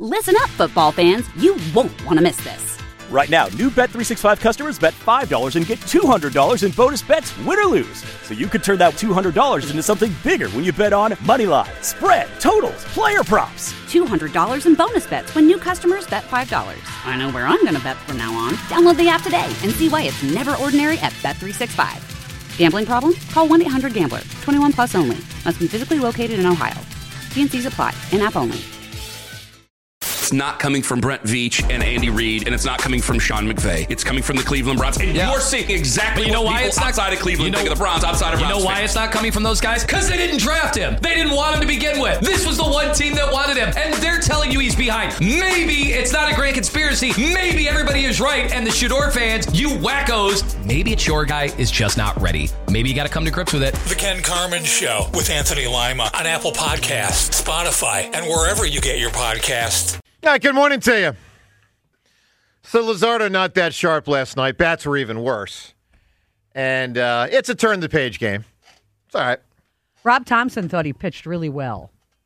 Listen up, football fans. You won't want to miss this. Right now, new Bet365 customers bet $5 and get $200 in bonus bets, win or lose. So you could turn that $200 into something bigger when you bet on moneyline, spread, totals, player props. $200 in bonus bets when new customers bet $5. I know where I'm going to bet from now on. Download the app today and see why it's never ordinary at Bet365. Gambling problem? Call 1-800-GAMBLER. 21 plus only. Must be physically located in Ohio. T&Cs apply. In-app only. It's not coming from Brent Veach and Andy Reid, and it's not coming from Sean McVay. It's coming from the Cleveland Browns. And you're seeing exactly what people outside of Cleveland think of the Browns, outside of Browns. You know why it's not coming from those guys? Because they didn't draft him. They didn't want him to begin with. This was the one team that wanted him, and they're telling you he's behind. Maybe it's not a grand conspiracy. Maybe everybody is right, and the Shador fans, you wackos, maybe it's your guy is just not ready. Maybe you got to come to grips with it. The Ken Carman Show with Anthony Lima on Apple Podcasts, Spotify, and wherever you get your podcasts. All right, good morning to you. So Luzardo not that sharp last night. Bats were even worse. And it's a turn-the-page game. It's all right. Rob Thompson thought he pitched really well.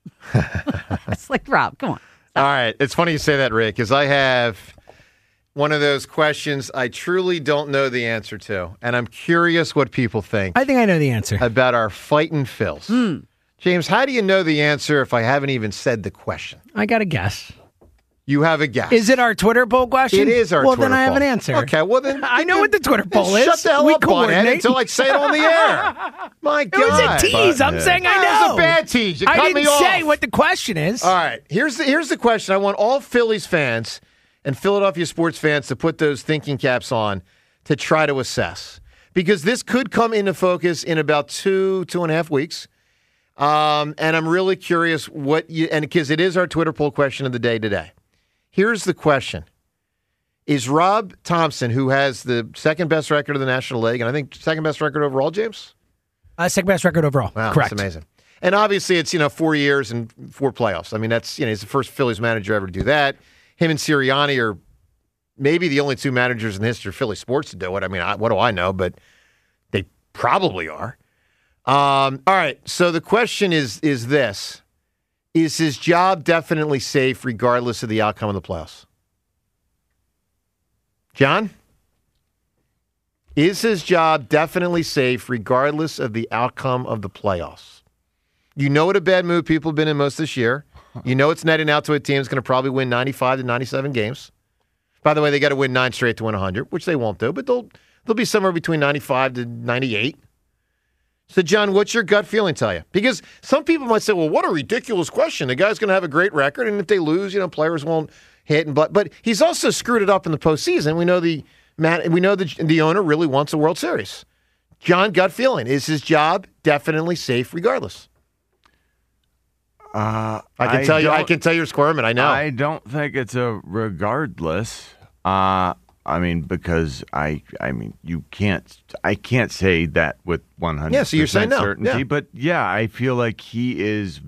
It's like, Rob, come on. All right. It's funny you say that, Rick, because I have one of those questions I truly don't know the answer to. And I'm curious what people think. I think I know the answer. About our fightin' Phils. James, how do you know the answer if I haven't even said the question? I got a guess. You have a guess. Is it our Twitter poll question? It is our Twitter poll. Well, then I have an answer. Okay, well then. I know what the Twitter poll is. Shut the hell up on it until I say it on the air. My God. It was a tease. I'm saying I know. It was a bad tease. You cut me off. I didn't say what the question is. All right, here's the question. I want all Phillies fans and Philadelphia sports fans to put those thinking caps on to try to assess. Because this could come into focus in about 2.5 weeks. And I'm really curious because it is our Twitter poll question of the day today. Here's the question. Is Rob Thompson, who has the second best record of the National League, and I think second best record overall, James? Second best record overall. Wow, correct. That's amazing. And obviously it's, 4 years and 4 playoffs. I mean, that's, he's the first Phillies manager ever to do that. Him and Sirianni are maybe the only two managers in the history of Philly sports to do it. I mean, what do I know? But they probably are. All right, so the question is this. Is his job definitely safe regardless of the outcome of the playoffs? John? Is his job definitely safe regardless of the outcome of the playoffs? You know what a bad move people have been in most this year. You know it's netting out to a team that's going to probably win 95 to 97 games. By the way, they got to win 9 straight to win 100, which they won't do, but they'll be somewhere between 95 to 98. So, John, what's your gut feeling tell you? Because some people might say, well, what a ridiculous question. The guy's going to have a great record, and if they lose, players won't hit. But he's also screwed it up in the postseason. We know the owner really wants a World Series. John, gut feeling. Is his job definitely safe regardless? I can tell you're squirming. I know. I don't think it's a regardless. Because I can't say that with 100% so you're saying no. certainty. Yeah. But I feel like he is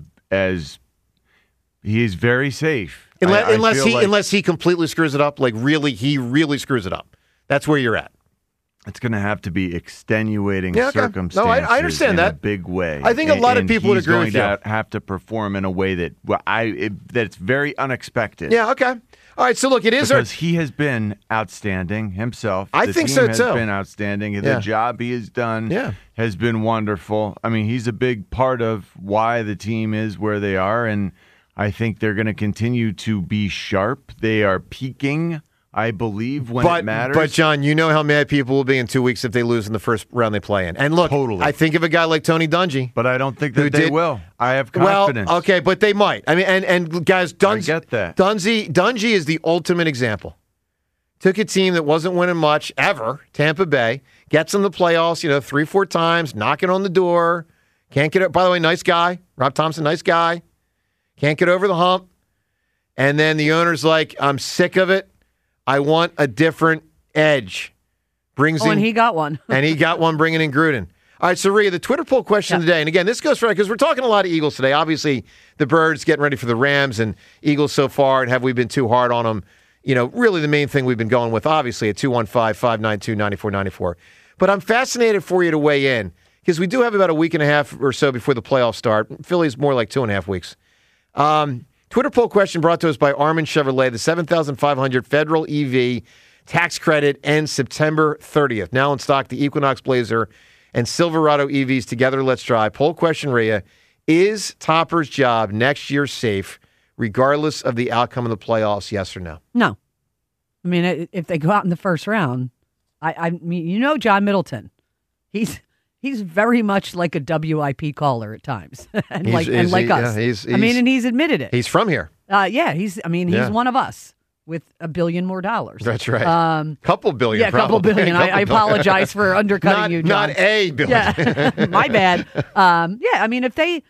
very safe. Unless he completely screws it up, he really screws it up. That's where you're at. It's going to have to be extenuating okay. circumstances. No, I understand in that. a big way. I think a lot of people would agree with you. He's going to have to perform in a way that's very unexpected. Yeah. Okay. All right. So look, it is because he has been outstanding himself. I think so too. The team has been outstanding. The job he has done has been wonderful. I mean, he's a big part of why the team is where they are, and I think they're going to continue to be sharp. They are peaking, I believe, when it matters. But, John, you know how mad people will be in 2 weeks if they lose in the first round they play in. And look, totally. I think of a guy like Tony Dungy. But I don't think that they will. I have confidence. Well, okay, but they might. I mean, and guys, I get that. Dungy is the ultimate example. Took a team that wasn't winning much ever, Tampa Bay, gets in the playoffs, 3-4 times, knocking on the door. Can't get it. By the way, nice guy. Rob Thompson, nice guy. Can't get over the hump. And then the owner's like, I'm sick of it. I want a different edge. And he got one. And he got one bringing in Gruden. All right, so Rhea, the Twitter poll question today, and again, this goes for, because we're talking a lot of Eagles today. Obviously, the Birds getting ready for the Rams, and Eagles so far, and have we been too hard on them? Really the main thing we've been going with, obviously, at 215-592-9494. But I'm fascinated for you to weigh in, because we do have about a week and a half or so before the playoffs start. Philly's more like 2.5 weeks. Twitter poll question brought to us by Armin Chevrolet. The $7,500 federal EV tax credit ends September 30th. Now in stock, the Equinox Blazer and Silverado EVs together. Let's drive. Poll question, Rhea. Is Topper's job next year safe, regardless of the outcome of the playoffs, yes or no? No. I mean, if they go out in the first round, I mean, John Middleton. He's very much like a WIP caller at times, and like us. Yeah, and he's admitted it. He's from here. He's one of us with $1 billion more. That's right. Couple billion. Yeah, couple billion. I apologize for undercutting you, John. Not a billion. Yeah, my bad. I mean,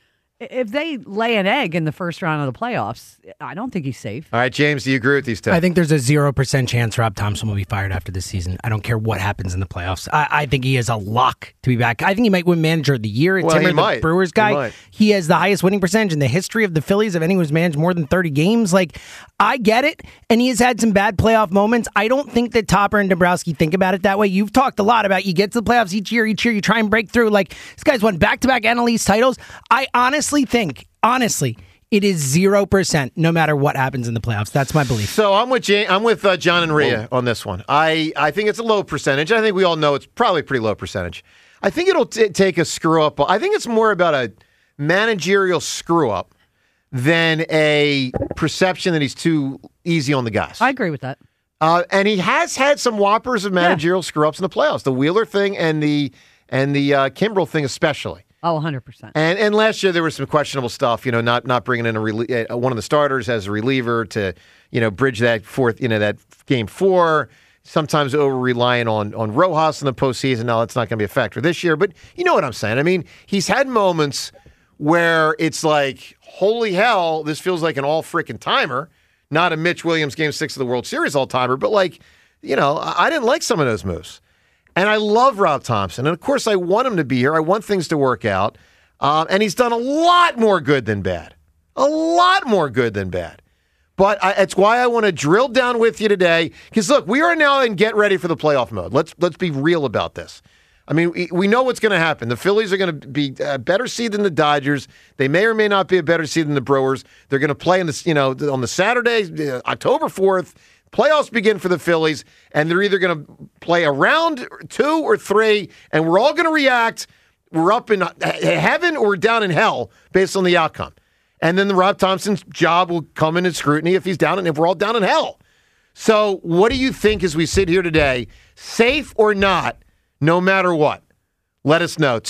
if they lay an egg in the first round of the playoffs, I don't think he's safe. All right, James, do you agree with these two? I think there's a 0% chance Rob Thompson will be fired after this season. I don't care what happens in the playoffs. I think he is a lock to be back. I think he might win Manager of the Year. It's him or the Brewers guy. He has the highest winning percentage in the history of the Phillies of anyone who's managed more than 30 games. Like, I get it, and he has had some bad playoff moments. I don't think that Topper and Dombrowski think about it that way. You've talked a lot about you get to the playoffs each year, you try and break through. Like, this guy's won back-to-back NL East titles. I honestly think, it is 0% no matter what happens in the playoffs. That's my belief. So I'm with John and Rhea on this one. I think it's a low percentage. I think we all know it's probably a pretty low percentage. I think it'll take a screw-up. I think it's more about a managerial screw-up than a perception that he's too easy on the guys. I agree with that. And he has had some whoppers of managerial screw-ups in the playoffs. The Wheeler thing and the Kimbrel thing especially. Oh, 100%. And last year there was some questionable stuff, not bringing in one of the starters as a reliever to, bridge that that game 4. Sometimes over-relying on Rojas in the postseason. Now, that's not going to be a factor this year, but you know what I'm saying. I mean, he's had moments where it's like, holy hell, this feels like an all-freaking timer, not a Mitch Williams Game 6 of the World Series all-timer, but I didn't like some of those moves. And I love Rob Thompson. And, of course, I want him to be here. I want things to work out. And he's done a lot more good than bad. A lot more good than bad. But it's why I want to drill down with you today. Because, look, we are now in get ready for the playoff mode. Let's be real about this. I mean, we know what's going to happen. The Phillies are going to be a better seed than the Dodgers. They may or may not be a better seed than the Brewers. They're going to play on the Saturday, October 4th. Playoffs begin for the Phillies, and they're either going to play a round 2 or 3, and we're all going to react. We're up in heaven or down in hell based on the outcome. And then the Rob Thompson's job will come into scrutiny if we're all down in hell. So what do you think as we sit here today, safe or not, no matter what? Let us know.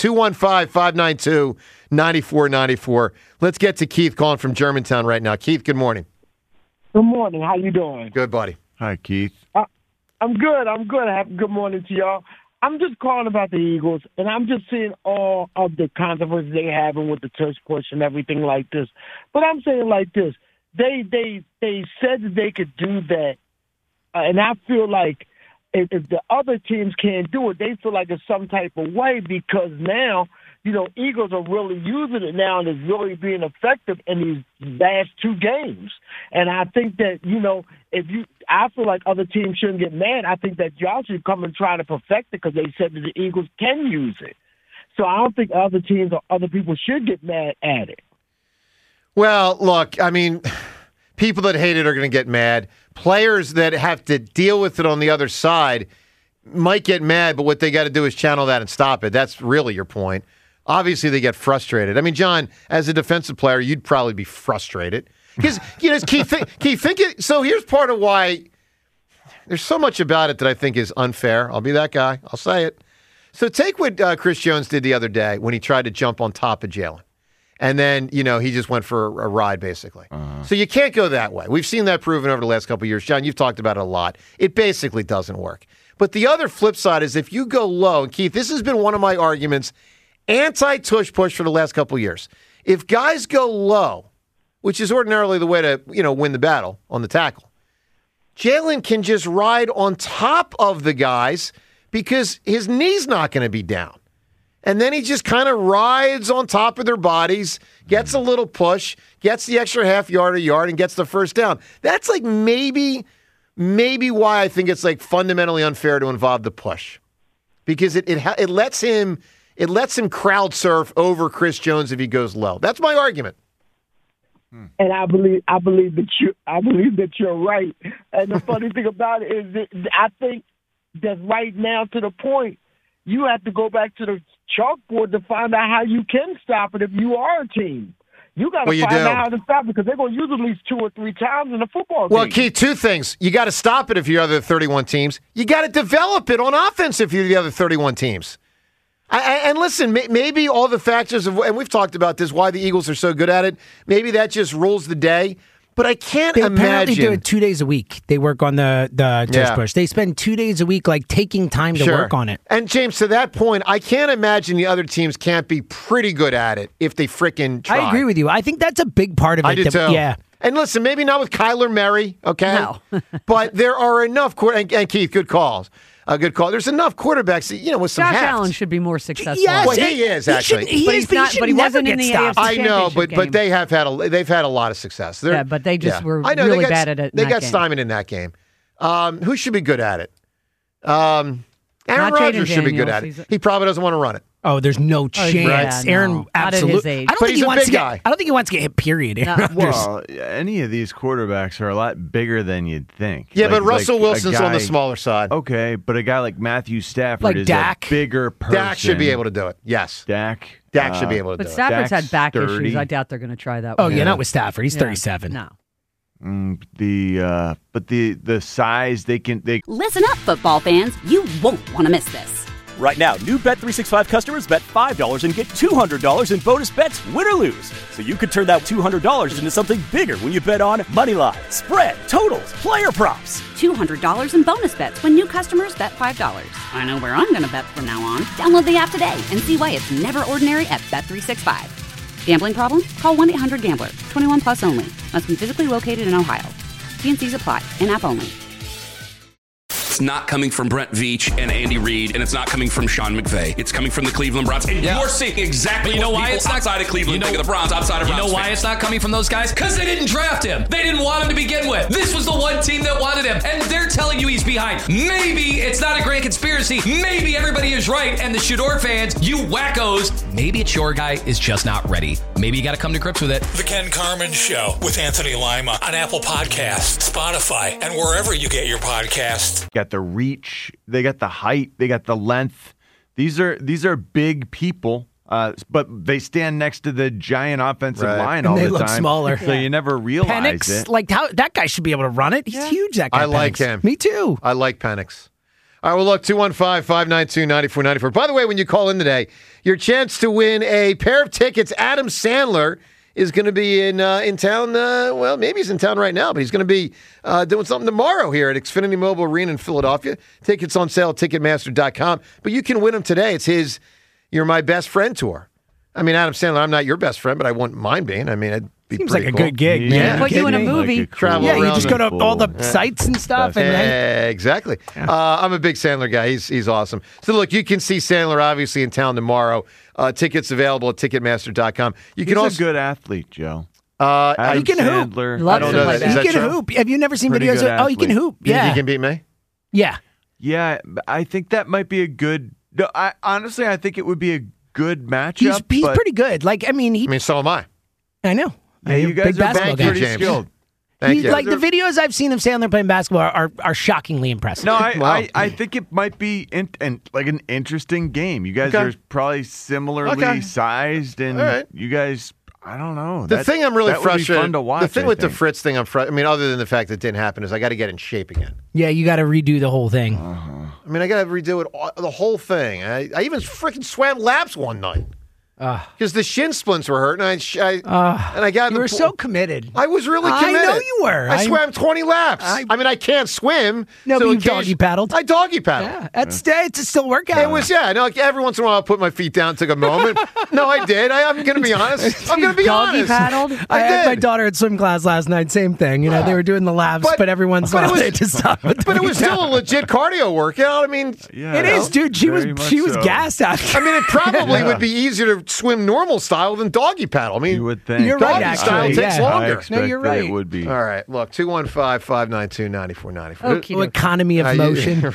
215-592-9494. Let's get to Keith calling from Germantown right now. Keith, good morning. Good morning. How you doing? Good, buddy. Hi, Keith. I'm good. Good morning to y'all. I'm just calling about the Eagles, and I'm just seeing all of the controversy they having with the tush push and everything like this. But I'm saying like this. They said that they could do that, and I feel like if the other teams can't do it, they feel like it's some type of way because now, Eagles are really using it now and it's really being effective in these last 2 games. And I think that, I feel like other teams shouldn't get mad. I think that y'all should come and try to perfect it because they said that the Eagles can use it. So I don't think other teams or other people should get mad at it. Well, look, I mean, people that hate it are going to get mad. Players that have to deal with it on the other side might get mad, but what they got to do is channel that and stop it. That's really your point. Obviously, they get frustrated. I mean, John, as a defensive player, you'd probably be frustrated. Because, Keith, think it. So here's part of why there's so much about it that I think is unfair. I'll be that guy. I'll say it. So take what Chris Jones did the other day when he tried to jump on top of Jalen. And then, he just went for a ride, basically. Uh-huh. So you can't go that way. We've seen that proven over the last couple of years. John, you've talked about it a lot. It basically doesn't work. But the other flip side is if you go low, and Keith, this has been one of my arguments, anti-tush push for the last couple of years. If guys go low, which is ordinarily the way to, win the battle on the tackle, Jalen can just ride on top of the guys because his knee's not going to be down. And then he just kind of rides on top of their bodies, gets a little push, gets the extra half yard or yard, and gets the first down. That's like maybe why I think it's like fundamentally unfair to involve the push. Because it lets him crowd surf over Chris Jones if he goes low. That's my argument. And I believe that you're right. And the funny thing about it is that I think that right now, to the point, you have to go back to the chalkboard to find out how you can stop it if you are a team. You got to find out how to stop it because they're going to use it at least 2 or 3 times in a football game. Well, Keith, 2 things. You got to stop it if you're the other 31 teams. You got to develop it on offense if you're the other 31 teams. And listen, maybe all the factors of, and we've talked about this, why the Eagles are so good at it, maybe that just rules the day. But I can't imagine. They apparently do it 2 days a week. They work on the tush push. They spend 2 days a week taking time to work on it. And James, to that point, I can't imagine the other teams can't be pretty good at it if they freaking try. I agree with you. I think that's a big part of it. I do too. Yeah. And listen, maybe not with Kyler Murray, okay? No. But there are enough, and Keith, good calls. A good call. There's enough quarterbacks, with some Josh heft. Allen should be more successful. Yes, well, he is actually. But he wasn't in the AFC I know, but game. they've had a lot of success. But they just were really bad at it. They got stymied in that game. Who should be good at it? Aaron Rodgers should be good at it. He probably doesn't want to run it. Oh, there's no chance. Aaron, absolutely. But he's a big guy. I don't think he wants to get hit, period. Well, any of these quarterbacks are a lot bigger than you'd think. Yeah, but Russell Wilson's on the smaller side. Okay, but a guy like Matthew Stafford is Dak. a bigger person. Dak should be able to do it. Yes. Dak should be able to do it. But Stafford's had back 30. issues. I doubt they're going to try that. Oh, yeah, not with Stafford. He's 37. No. But the size they Listen up, football fans. You won't want to miss this. Right now, new Bet365 customers bet $5 and get $200 in bonus bets, win or lose. So you could turn that $200 into something bigger when you bet on moneyline, spread, totals, player props. $200 in bonus bets when new customers bet $5. I know where I'm going to bet from now on. Download the app today and see why it's never ordinary at Bet365. Gambling problem? Call 1-800-GAMBLER. 21 plus only. Must be physically located in Ohio. T&Cs apply. In-app only. It's not coming from Brent Veach and Andy Reid, and it's not coming from Sean McVay. It's coming from the Cleveland Browns. And you're seeing exactly what people outside of Cleveland think of the Browns, outside of Browns. You know why it's not coming from those guys? Because they didn't draft him. They didn't want him to begin with. This was the one team that wanted him, and they're telling you he's behind. Maybe it's not a grand conspiracy. Maybe everybody is right, and the Shador fans, you wackos, maybe it's your guy is just not ready. Maybe you got to come to grips with it. The Ken Carman Show with Anthony Lima on Apple Podcasts, Spotify, and wherever you get your podcasts. Got the reach, they got the height, they got the length. These are big people, but they stand next to the giant offensive line all the time. They look smaller. So you never realize Penix, it. how that guy should be able to run it. He's huge, that guy. I like him. Me too. I like Penix. All right, well, look, 215-592-9494. By the way, when you call in today, your chance to win a pair of tickets. Adam Sandler is going to be in town. Well, maybe he's in town right now, but he's going to be doing something tomorrow here at Xfinity Mobile Arena in Philadelphia. Tickets on sale at Ticketmaster.com. But you can win them today. It's his You're My Best Friend tour. I mean, Adam Sandler, I'm not your best friend, but I wouldn't mind being. I mean, it'd be seems pretty like a cool. good gig, man. Yeah. Put you in a movie. Travel Yeah, you around just go to all the sites and stuff. Exactly. I'm a big Sandler guy. He's awesome. So look, you can see Sandler obviously in town tomorrow. Tickets available at Ticketmaster.com. He's a good athlete, Joe. He can hoop. I don't know that. He can hoop. Have you never seen Pretty videos? good He can hoop. You think Yeah. he can beat me? Yeah. Yeah, I think that might be a good. Honestly, I think it would be a good matchup. He's pretty good. So am I. I know. Yeah, you guys big are basketball guy. pretty skilled. Thank you. Like the videos I've seen of Sandler playing basketball are shockingly impressive. No, I think it might be like an interesting game. You guys are probably similarly sized, and you guys, I don't know. The thing I'm really frustrated. Fun to watch, the thing with the Fritz thing, other than the fact that it didn't happen, is I got to get in shape again. Yeah, you got to redo the whole thing. I mean, I got to redo it, the whole thing. I even freaking swam laps one night. Because the shin splints were hurt, and I got. You were so committed. I was really committed. I know you were. I swam 20 laps. I can't swim. No, so but you doggy paddled. I doggy paddled. Yeah, it's a still workout. It was, yeah. No, every once in a while, I put my feet down, took a moment. No, I did. I'm going to be honest. I'm going to be honest. Paddled? I had my daughter at swim class last night. Same thing. They were doing the laps, but every once in a while they just stopped. But it was still a legit cardio workout. I mean, it is, dude. She was gassed out. I mean, it probably would be easier to swim normal style than doggy paddle. I mean, you would think. You're doggy right, style actually. takes longer. No, you're right. It would be. All right, look, 215-592-9494. Economy of motion.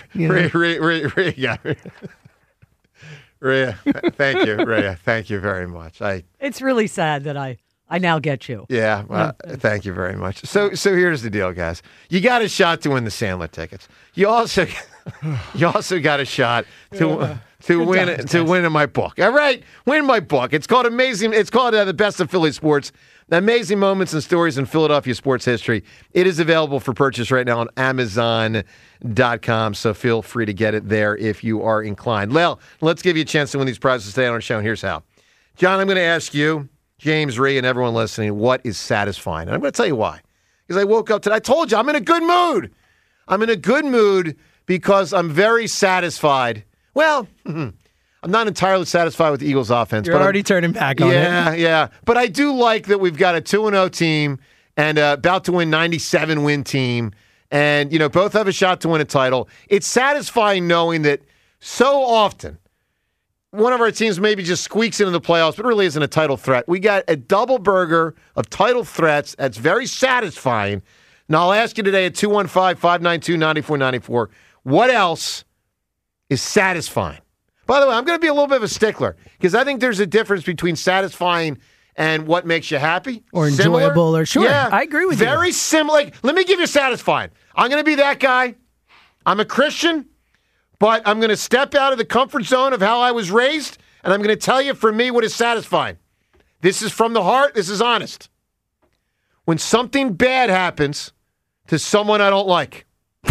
Rhea, thank you, Rhea. Thank you very much. It's really sad that I I now get you. Yeah, thank you very much. So here's the deal, guys. You got a shot to win the Sandler tickets. You also got a shot to win in my book. All right, win my book. It's called Amazing. It's called The Best of Philly Sports. Amazing moments and stories in Philadelphia sports history. It is available for purchase right now on Amazon.com, so feel free to get it there if you are inclined. Well, let's give you a chance to win these prizes today on our show, and here's how. John, I'm going to ask you, James, Ree, and everyone listening, what is satisfying? And I'm going to tell you why. Because I woke up today, I told you, I'm in a good mood. I'm in a good mood because I'm very satisfied. Well, I'm not entirely satisfied with the Eagles' offense. You're already turning back on it. Yeah. But I do like that we've got a 2-0 team and about to win 97-win team. And, both have a shot to win a title. It's satisfying knowing that so often one of our teams maybe just squeaks into the playoffs, but really isn't a title threat. We got a double burger of title threats. That's very satisfying. Now, I'll ask you today at 215-592-9494, what else is satisfying? By the way, I'm going to be a little bit of a stickler because I think there's a difference between satisfying and what makes you happy. Or enjoyable. Or sure. Yeah, I agree with you. Very similar. Let me give you satisfying. I'm going to be that guy. I'm a Christian, but I'm going to step out of the comfort zone of how I was raised, and I'm going to tell you for me what is satisfying. This is from the heart. This is honest. When something bad happens to someone I don't like.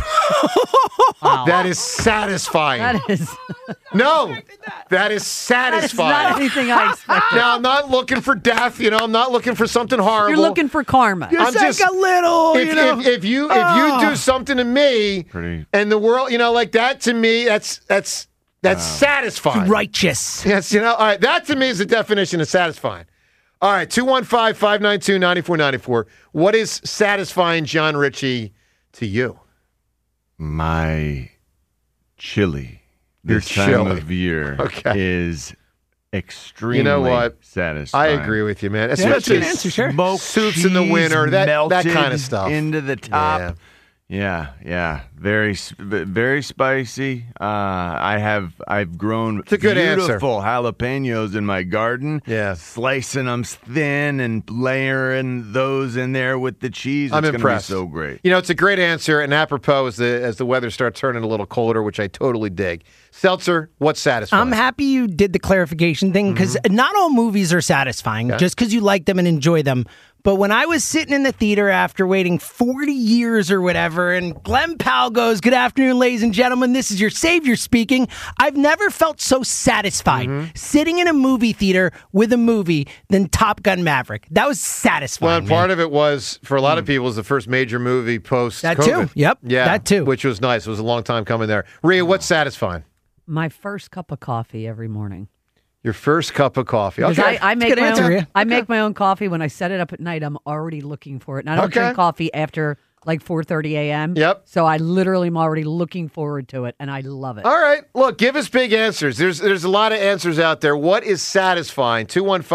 Wow. That is satisfying. That is. No, that is satisfying. That's not anything I expected. Now, I'm not looking for death. I'm not looking for something horrible. You're looking for karma. I'm just a little, If you do something to me and the world, like that to me, that's satisfying. Righteous. Yes, all right. That to me is the definition of satisfying. All right, 215-592-9494. What is satisfying, John Ritchie, to you? My chili this time of year is extremely satisfying. I agree with you, man. Especially smoked soups in the winter, that kind of stuff. Into the top. Yeah. Very spicy. I've grown beautiful jalapenos in my garden. Yeah, slicing them thin and layering those in there with the cheese. I'm impressed. Gonna be so great. It's a great answer, and apropos as the weather starts turning a little colder, which I totally dig. Seltzer, what's satisfying? I'm happy you did the clarification thing because not all movies are satisfying just because you like them and enjoy them. But when I was sitting in the theater after waiting 40 years or whatever, and Glenn Powell goes, "Good afternoon, ladies and gentlemen, this is your savior speaking," I've never felt so satisfied sitting in a movie theater with a movie than Top Gun Maverick. That was satisfying. Well, and part of it was, for a lot of people, was the first major movie post-COVID. That too. Yep. Yeah, that too. Which was nice. It was a long time coming there. Rhea, what's satisfying? My first cup of coffee every morning. Your first cup of coffee. Okay. I make my own coffee. When I set it up at night, I'm already looking for it. And I don't drink coffee after like 4:30 a.m. Yep. So I literally am already looking forward to it, and I love it. All right. Look, give us big answers. There's a lot of answers out there. What is satisfying?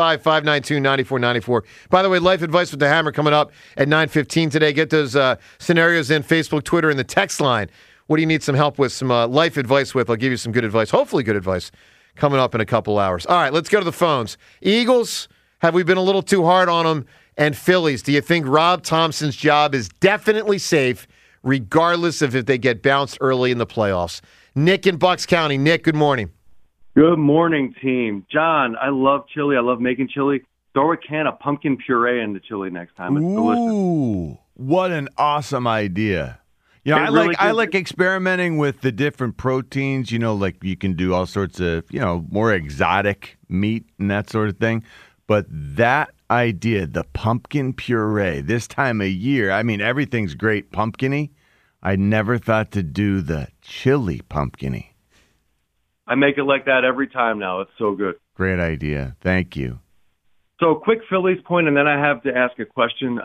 215-592-9494. By the way, Life Advice with the Hammer coming up at 9:15 today. Get those scenarios in Facebook, Twitter, and the text line. What do you need some help with? Some life advice with? I'll give you some good advice. Hopefully good advice. Coming up in a couple hours. All right, let's go to the phones. Eagles, have we been a little too hard on them? And Phillies, do you think Rob Thompson's job is definitely safe, regardless of if they get bounced early in the playoffs? Nick in Bucks County. Nick, good morning. Good morning, team. John, I love chili. I love making chili. Throw a can of pumpkin puree in the chili next time. It's delicious. Ooh, what an awesome idea. I like experimenting with the different proteins, like you can do all sorts of, more exotic meat and that sort of thing. But that idea, the pumpkin puree, this time of year, everything's great pumpkin-y. I never thought to do the chili pumpkin-y. I make it like that every time now. It's so good. Great idea. Thank you. So quick Phillies point, and then I have to ask a question.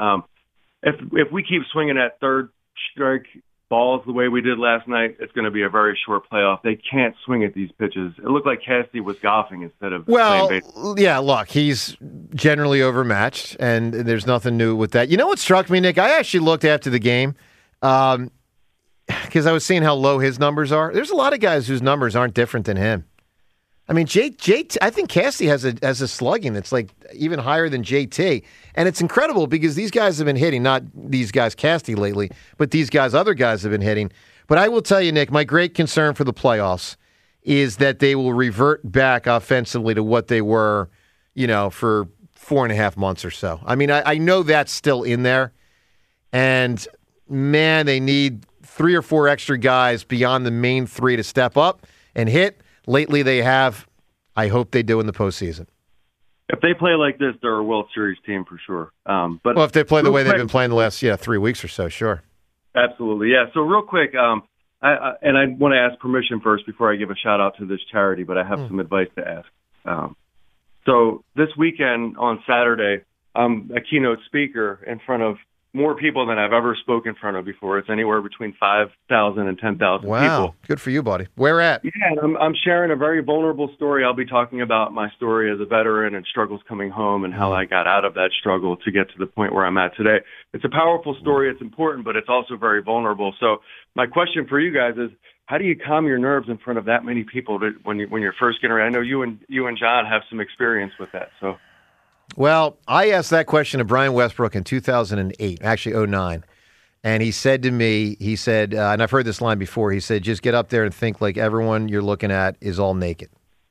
If we keep swinging at third strike balls the way we did last night, it's going to be a very short playoff. They can't swing at these pitches. It looked like Cassidy was golfing instead of playing baseball. Yeah, look, he's generally overmatched, and there's nothing new with that. You know what struck me, Nick? I actually looked after the game because I was seeing how low his numbers are. There's a lot of guys whose numbers aren't different than him. I mean, I think Casty has a slugging that's like even higher than JT. And it's incredible because these guys have been hitting, not these guys Casty lately, but these guys, other guys have been hitting. But I will tell you, Nick, my great concern for the playoffs is that they will revert back offensively to what they were, for 4.5 months or so. I mean, I know that's still in there. And, man, they need 3 or 4 extra guys beyond the main 3 to step up and hit. Lately they have. I hope they do in the postseason. If they play like this, they're a World Series team for sure. But if they play the way they've been playing the last 3 weeks or so, sure. Absolutely, yeah. So real quick, I want to ask permission first before I give a shout-out to this charity, but I have some advice to ask. So this weekend on Saturday, I'm a keynote speaker in front of more people than I've ever spoken in front of before. It's anywhere between 5,000 and 10,000 people. Wow, good for you, buddy. Where at? Yeah, and I'm sharing a very vulnerable story. I'll be talking about my story as a veteran and struggles coming home and how I got out of that struggle to get to the point where I'm at today. It's a powerful story. It's important, but it's also very vulnerable. So my question for you guys is, how do you calm your nerves in front of that many people when you're first getting ready? I know you and John have some experience with that, so. Well, I asked that question to Brian Westbrook in 2008, actually 2009. And he said to me, and I've heard this line before, he said, just get up there and think like everyone you're looking at is all naked.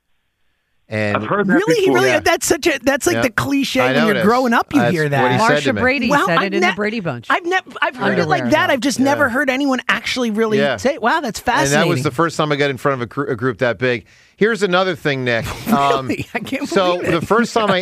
And I've heard that really, before. Yeah. That's the cliche when you're growing up. You hear that. Marsha Brady said it in the Brady Bunch. I've heard it like that. I've just never heard anyone actually really say, "Wow, that's fascinating." And that was the first time I got in front of a group that big. Here's another thing, Nick. Really? I can't believe it. The first time I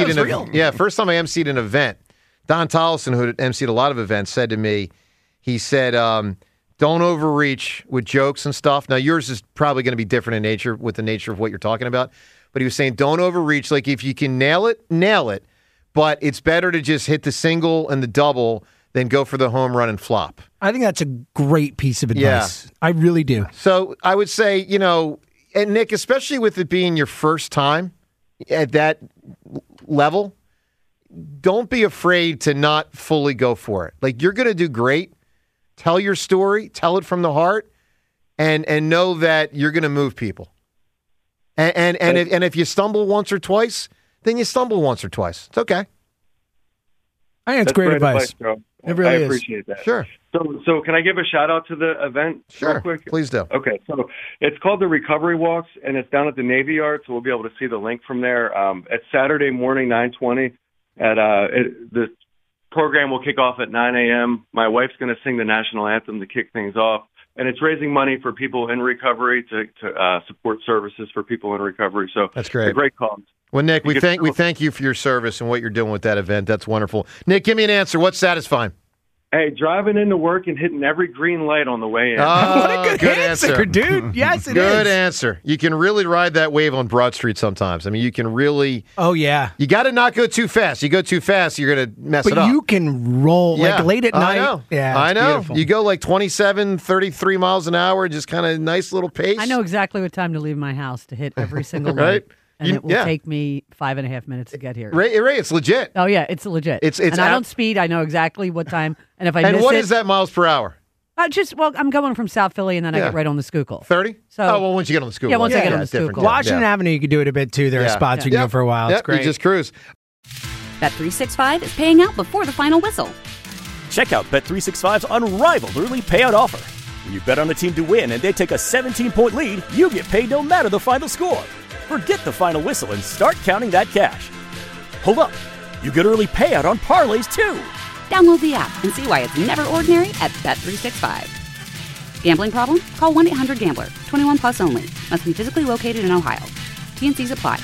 emceed an event, Don Tollison, who emceed a lot of events, said to me, he said, "Don't overreach with jokes and stuff." Now yours is probably going to be different in nature with the nature of what you're talking about. But he was saying, don't overreach. Like, if you can nail it, nail it. But it's better to just hit the single and the double than go for the home run and flop. I think that's a great piece of advice. Yeah. I really do. So I would say, and Nick, especially with it being your first time at that level, don't be afraid to not fully go for it. Like, you're going to do great. Tell your story. Tell it from the heart. And know that you're going to move people. And if you stumble once or twice, then you stumble once or twice. It's okay. I think it's great advice. It really is. I appreciate that. Sure. So can I give a shout out to the event? Sure. Real quick? Please do. Okay. So it's called the Recovery Walks, and it's down at the Navy Yard. So we'll be able to see the link from there. It's Saturday morning, 9:20. The program will kick off at 9 a.m. My wife's going to sing the national anthem to kick things off. And it's raising money for people in recovery to support services for people in recovery. So that's great. A great cause. Well, Nick, we thank you for your service and what you're doing with that event. That's wonderful. Nick, give me an answer. What's satisfying? Hey, driving into work and hitting every green light on the way in. Oh, what a good answer, dude. Yes, it is. Good answer. You can really ride that wave on Broad Street sometimes. I mean, you can really... Oh, yeah. You got to not go too fast. You go too fast, you're going to mess it up. But you can roll like late at night. I know. Yeah, I know. Beautiful. You go like 27, 33 miles an hour, just kind of nice little pace. I know exactly what time to leave my house to hit every single light. And it will take me 5.5 minutes to get here. Ray, it's legit. Oh, yeah, it's legit. And I don't speed. I know exactly what time. And if I miss it... And what is that miles per hour? I'm going from South Philly, and then I get right on the Schuylkill. 30? Once you get on the Schuylkill. Yeah, once I get on the Schuylkill. Washington Avenue, you can do it a bit, too. There are spots you can go for a while. It's great. You just cruise. Bet365 is paying out before the final whistle. Check out Bet365's unrivaled early payout offer. When you bet on a team to win and they take a 17-point lead, you get paid no matter the final score. Forget the final whistle and start counting that cash. Hold up. You get early payout on parlays, too. Download the app and see why it's never ordinary at Bet365. Gambling problem? Call 1-800-GAMBLER. 21 plus only. Must be physically located in Ohio. T&Cs apply.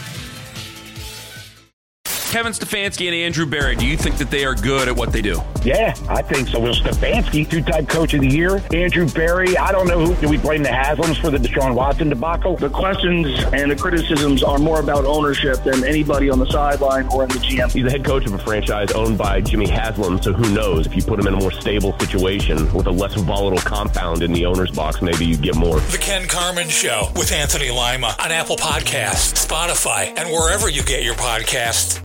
Kevin Stefanski and Andrew Berry, do you think that they are good at what they do? Yeah, I think so. Will Stefanski, two-time coach of the year. Andrew Berry, I don't know do we blame the Haslams for the Deshaun Watson debacle? The questions and the criticisms are more about ownership than anybody on the sideline or in the GM. He's the head coach of a franchise owned by Jimmy Haslam, so who knows? If you put him in a more stable situation with a less volatile compound in the owner's box, maybe you get more. The Ken Carman Show with Anthony Lima on Apple Podcasts, Spotify, and wherever you get your podcasts.